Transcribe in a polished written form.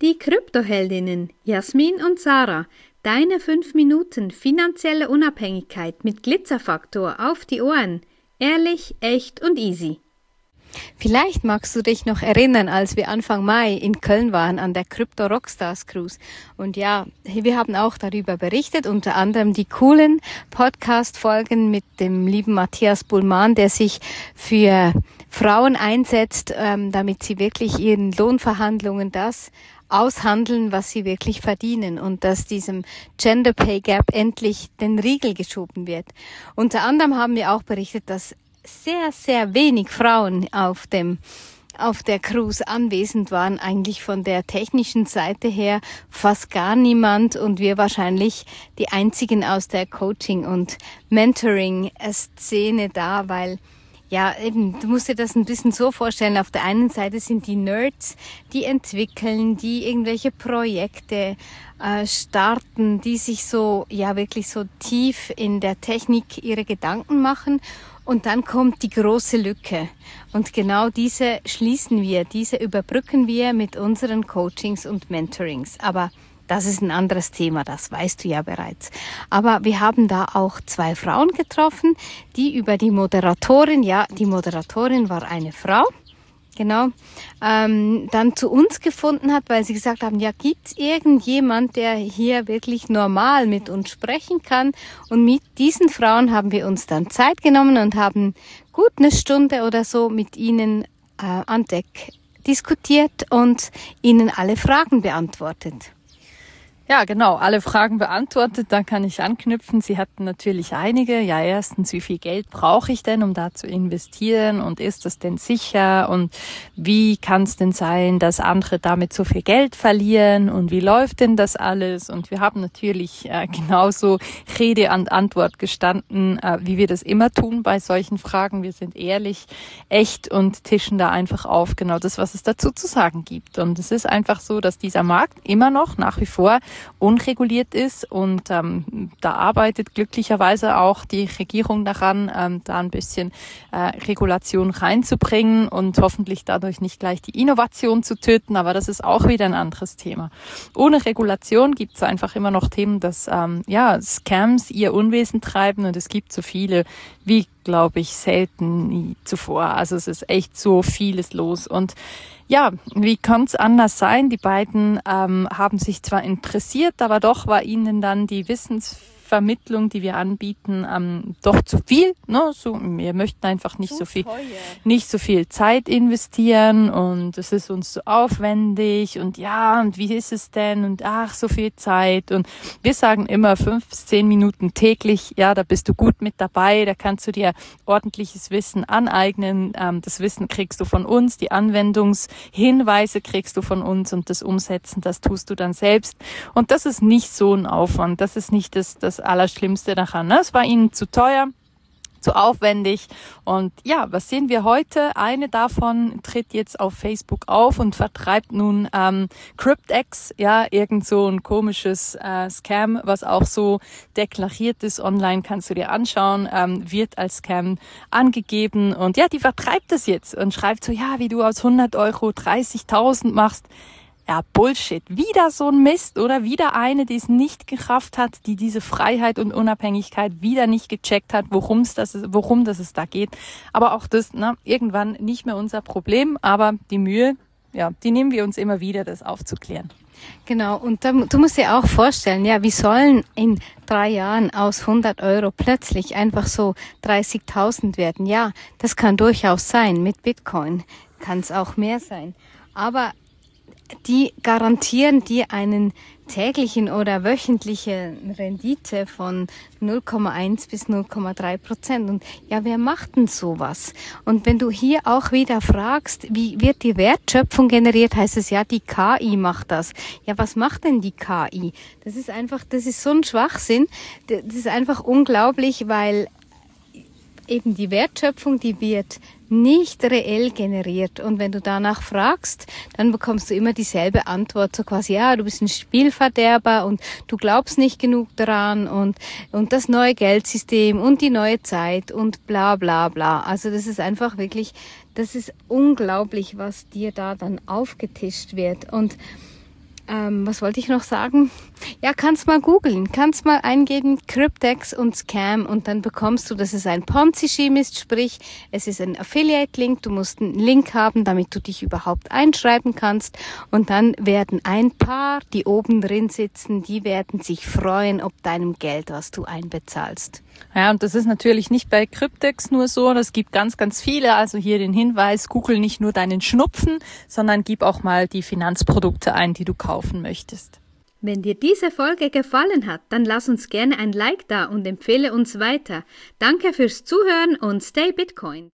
Die Kryptoheldinnen Jasmin und Sarah, deine 5 Minuten finanzielle Unabhängigkeit mit Glitzerfaktor auf die Ohren. Ehrlich, echt und easy. Vielleicht magst du dich noch erinnern, als wir Anfang Mai in Köln waren an der Crypto Rockstars Cruise. Und ja, wir haben auch darüber berichtet, unter anderem die coolen Podcast-Folgen mit dem lieben Matthias Bullmann, der sich für Frauen einsetzt, damit sie wirklich ihren Lohnverhandlungen das aushandeln, was sie wirklich verdienen und dass diesem Gender Pay Gap endlich den Riegel geschoben wird. Unter anderem haben wir auch berichtet, dass sehr, sehr wenig Frauen auf der Cruise anwesend waren, eigentlich von der technischen Seite her fast gar niemand und wir wahrscheinlich die einzigen aus der Coaching- und Mentoring-Szene da, weil ja, eben, du musst dir das ein bisschen so vorstellen. Auf der einen Seite sind die Nerds, die entwickeln, die irgendwelche Projekte starten, die sich so, ja, wirklich so tief in der Technik ihre Gedanken machen. Und dann kommt die große Lücke. Und genau diese schließen wir, diese überbrücken wir mit unseren Coachings und Mentorings. Aber das ist ein anderes Thema, das weißt du ja bereits. Aber wir haben da auch 2 Frauen getroffen, die über die Moderatorin, ja, die Moderatorin war eine Frau, genau, dann zu uns gefunden hat, weil sie gesagt haben, ja, gibt's irgendjemand, der hier wirklich normal mit uns sprechen kann? Und mit diesen Frauen haben wir uns dann Zeit genommen und haben gut eine Stunde oder so mit ihnen an Deck diskutiert und ihnen alle Fragen beantwortet. Ja, genau, alle Fragen beantwortet, da kann ich anknüpfen. Sie hatten natürlich einige. Ja, erstens, wie viel Geld brauche ich denn, um da zu investieren und ist das denn sicher und wie kann es denn sein, dass andere damit so viel Geld verlieren und wie läuft denn das alles? Und wir haben natürlich genauso Rede und Antwort gestanden, wie wir das immer tun bei solchen Fragen. Wir sind ehrlich, echt und tischen da einfach auf genau das, was es dazu zu sagen gibt. Und es ist einfach so, dass dieser Markt immer noch nach wie vor unreguliert ist und da arbeitet glücklicherweise auch die Regierung daran, da ein bisschen Regulation reinzubringen und hoffentlich dadurch nicht gleich die Innovation zu töten, aber das ist auch wieder ein anderes Thema. Ohne Regulation gibt es einfach immer noch Themen, dass Scams ihr Unwesen treiben und es gibt so viele wie, glaube ich, selten nie zuvor. Also es ist echt so vieles los und ja, wie kann es anders sein? Die beiden haben sich zwar interessiert, aber doch war ihnen dann die Wissensvermittlung, die wir anbieten, doch zu viel. Ne? So, wir möchten einfach nicht so viel Zeit investieren und es ist uns so aufwendig und ja, und wie ist es denn? Und ach, so viel Zeit. Und wir sagen immer 5 bis 10 Minuten täglich, ja, da bist du gut mit dabei, da kannst du dir ordentliches Wissen aneignen. Das Wissen kriegst du von uns, die Anwendungshinweise kriegst du von uns und das Umsetzen, das tust du dann selbst. Und das ist nicht so ein Aufwand, das ist nicht das Allerschlimmste daran. Ne? Es war ihnen zu teuer, zu aufwendig. Und ja, was sehen wir heute? Eine davon tritt jetzt auf Facebook auf und vertreibt nun CryptX, ja, irgend so ein komisches Scam, was auch so deklariert ist. Online kannst du dir anschauen, wird als Scam angegeben. Und ja, die vertreibt das jetzt und schreibt so, ja, wie du aus 100 Euro 30.000 machst. Ja, Bullshit. Wieder so ein Mist oder wieder eine, die es nicht gerafft hat, die diese Freiheit und Unabhängigkeit wieder nicht gecheckt hat, worum es da geht. Aber auch das, irgendwann nicht mehr unser Problem, aber die Mühe, ja, die nehmen wir uns immer wieder, das aufzuklären. Genau, und du musst dir auch vorstellen, ja, wie sollen in 3 Jahren aus 100 Euro plötzlich einfach so 30.000 werden? Ja, das kann durchaus sein. Mit Bitcoin kann es auch mehr sein. Aber die garantieren dir einen täglichen oder wöchentlichen Rendite von 0,1 bis 0,3%. Und ja, wer macht denn sowas? Und wenn du hier auch wieder fragst, wie wird die Wertschöpfung generiert, heißt es ja, die KI macht das. Ja, was macht denn die KI? Das ist so ein Schwachsinn. Das ist einfach unglaublich, weil eben die Wertschöpfung, die wird nicht reell generiert. Und wenn du danach fragst, dann bekommst du immer dieselbe Antwort, so quasi, ja, du bist ein Spielverderber und du glaubst nicht genug daran und das neue Geldsystem und die neue Zeit und bla bla bla. Also das ist einfach wirklich, das ist unglaublich, was dir da dann aufgetischt wird. Und Was wollte ich noch sagen? Ja, kannst mal googeln, kannst mal eingeben Cryptex und Scam und dann bekommst du, dass es ein Ponzi-Scheme ist, sprich, es ist ein Affiliate-Link, du musst einen Link haben, damit du dich überhaupt einschreiben kannst und dann werden ein paar, die oben drin sitzen, die werden sich freuen, ob deinem Geld, was du einbezahlst. Ja, und das ist natürlich nicht bei Cryptex nur so, das gibt ganz, ganz viele. Also hier den Hinweis, google nicht nur deinen Schnupfen, sondern gib auch mal die Finanzprodukte ein, die du kaufen möchtest. Wenn dir diese Folge gefallen hat, dann lass uns gerne ein Like da und empfehle uns weiter. Danke fürs Zuhören und stay Bitcoin.